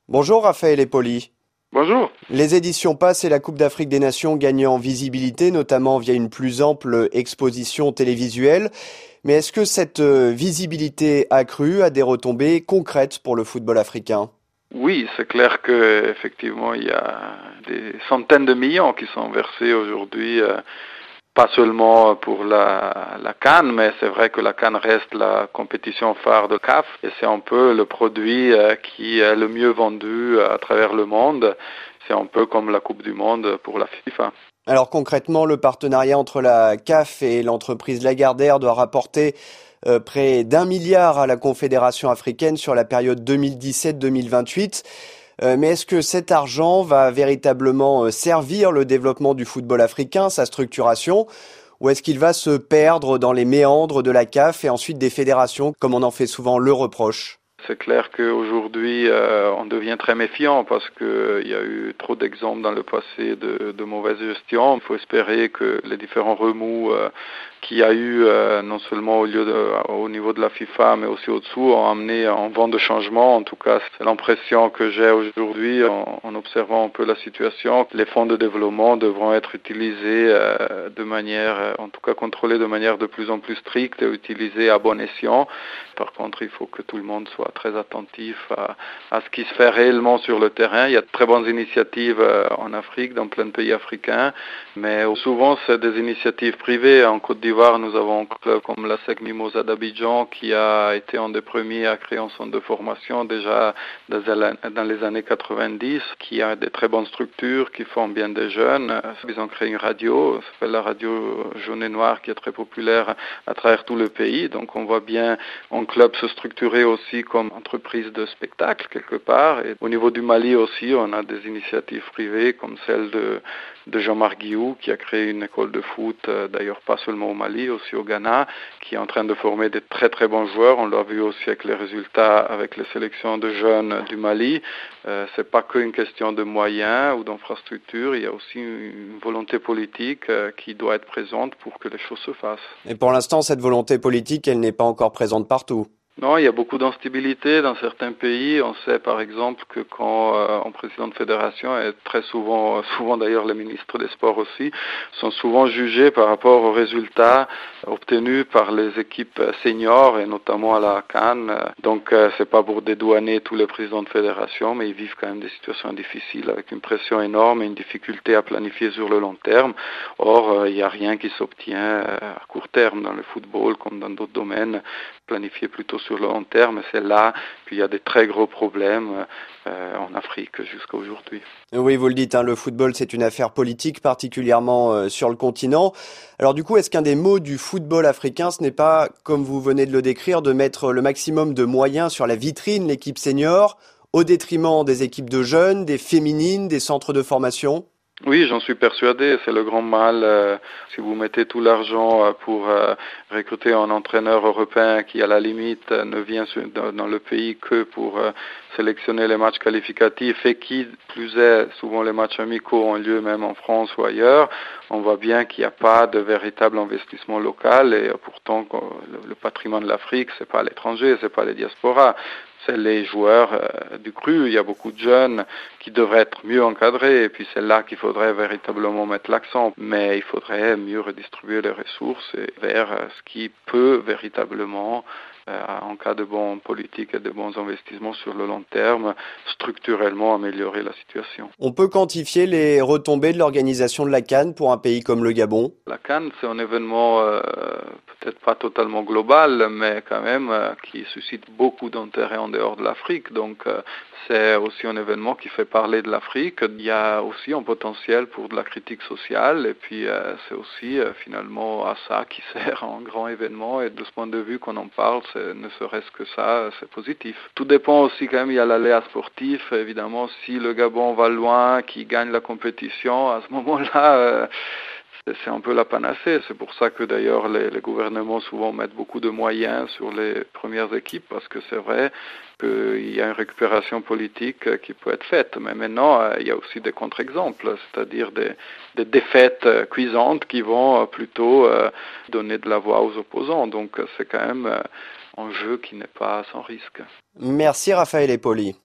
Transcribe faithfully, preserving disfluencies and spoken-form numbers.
Bonjour Raphaël Epoli. Bonjour. Les éditions passent et la Coupe d'Afrique des Nations gagnent en visibilité, notamment via une plus ample exposition télévisuelle. Mais est-ce que cette euh, visibilité accrue a des retombées concrètes pour le football africain? Oui, c'est clair que effectivement il y a des centaines de millions qui sont versés aujourd'hui, euh, pas seulement pour la, la CAN, mais c'est vrai que la CAN reste la compétition phare de C A F et c'est un peu le produit euh, qui est le mieux vendu à travers le monde. C'est un peu comme la Coupe du Monde pour la FIFA. Alors concrètement, le partenariat entre la C A F et l'entreprise Lagardère doit rapporter euh, près d'un milliard à la Confédération africaine sur la période deux mille dix-sept deux mille vingt-huit. Euh, mais est-ce que cet argent va véritablement euh, servir le développement du football africain, sa structuration, ou est-ce qu'il va se perdre dans les méandres de la C A F et ensuite des fédérations, comme on en fait souvent le reproche? C'est clair qu'aujourd'hui, euh, on devient très méfiant parce qu'il y a eu trop d'exemples dans le passé de, de mauvaise gestion. Il faut espérer que les différents remous euh, qu'il y a eu, euh, non seulement au, lieu de, au niveau de la FIFA, mais aussi au-dessous, ont amené un vent de changement. En tout cas, c'est l'impression que j'ai aujourd'hui en, en observant un peu la situation. Les fonds de développement devront être utilisés euh, de manière, en tout cas contrôlés de manière de plus en plus stricte et utilisés à bon escient. Par contre, il faut que tout le monde soit très attentif à, à ce qui se fait réellement sur le terrain. Il y a de très bonnes initiatives euh, en Afrique, dans plein de pays africains, mais souvent c'est des initiatives privées. En Côte d'Ivoire, nous avons un club comme la S E C Mimosa d'Abidjan qui a été un des premiers à créer un centre de formation déjà dans les années quatre-vingt-dix, qui a des très bonnes structures, qui forment bien des jeunes. Ils ont créé une radio, ça s'appelle la radio Jaune et Noire, qui est très populaire à travers tout le pays. Donc on voit bien un club se structurer aussi comme entreprise de spectacle quelque part. Et au niveau du Mali aussi, on a des initiatives privées comme celle de, de Jean-Marc Guillou qui a créé une école de foot, euh, d'ailleurs pas seulement au Mali, aussi au Ghana, qui est en train de former des très très bons joueurs. On l'a vu aussi avec les résultats avec les sélections de jeunes du Mali. Euh, c'est pas qu'une question de moyens ou d'infrastructures, il y a aussi une volonté politique euh, qui doit être présente pour que les choses se fassent. Et pour l'instant, cette volonté politique, elle n'est pas encore présente partout. Non, il y a beaucoup d'instabilité dans certains pays. On sait par exemple que quand euh, un président de fédération, et très souvent, souvent d'ailleurs les ministres des Sports aussi, sont souvent jugés par rapport aux résultats obtenus par les équipes seniors et notamment à la CAN. Donc euh, c'est pas pour dédouaner tous les présidents de fédération, mais ils vivent quand même des situations difficiles avec une pression énorme et une difficulté à planifier sur le long terme. Or, euh, il n'y a rien qui s'obtient à court terme dans le football comme dans d'autres domaines. Planifier plutôt sur le long terme, c'est là, puis il y a des très gros problèmes euh, en Afrique jusqu'à aujourd'hui. Oui, vous le dites, hein, le football, c'est une affaire politique, particulièrement euh, sur le continent. Alors du coup, est-ce qu'un des mots du football africain, ce n'est pas, comme vous venez de le décrire, de mettre le maximum de moyens sur la vitrine, l'équipe senior, au détriment des équipes de jeunes, des féminines, des centres de formation? Oui, j'en suis persuadé, c'est le grand mal. Euh, si vous mettez tout l'argent euh, pour euh, recruter un entraîneur européen qui, à la limite, euh, ne vient sur, dans, dans le pays que pour euh, sélectionner les matchs qualificatifs et qui, plus est, souvent les matchs amicaux ont lieu même en France ou ailleurs, on voit bien qu'il n'y a pas de véritable investissement local et euh, pourtant le, le patrimoine de l'Afrique, c'est pas l'étranger, c'est pas les diasporas. C'est les joueurs euh, du cru. Il y a beaucoup de jeunes qui devraient être mieux encadrés et puis c'est là qu'il faudrait véritablement mettre l'accent. Mais il faudrait mieux redistribuer les ressources et vers euh, ce qui peut véritablement, euh, en cas de bonnes politiques et de bons investissements sur le long terme, structurellement améliorer la situation. On peut quantifier les retombées de l'organisation de la CAN pour un pays comme le Gabon? La CAN, c'est un événement euh, peut-être pas totalement global, mais quand même euh, qui suscite beaucoup d'intérêt en dehors de l'Afrique. Donc euh, c'est aussi un événement qui fait parler de l'Afrique. Il y a aussi un potentiel pour de la critique sociale et puis euh, c'est aussi euh, finalement à ça qui sert un grand événement et de ce point de vue qu'on en parle, c'est, ne serait-ce que ça, c'est positif. Tout dépend aussi quand même, il y a l'aléa sportif. Évidemment, si le Gabon va loin, qui gagne la compétition, à ce moment-là... Euh, c'est un peu la panacée. C'est pour ça que d'ailleurs les, les gouvernements souvent mettent beaucoup de moyens sur les premières équipes parce que c'est vrai qu'il y a une récupération politique qui peut être faite. Mais maintenant, il y a aussi des contre-exemples, c'est-à-dire des, des défaites cuisantes qui vont plutôt donner de la voix aux opposants. Donc c'est quand même un jeu qui n'est pas sans risque. Merci Raphaël Epoli.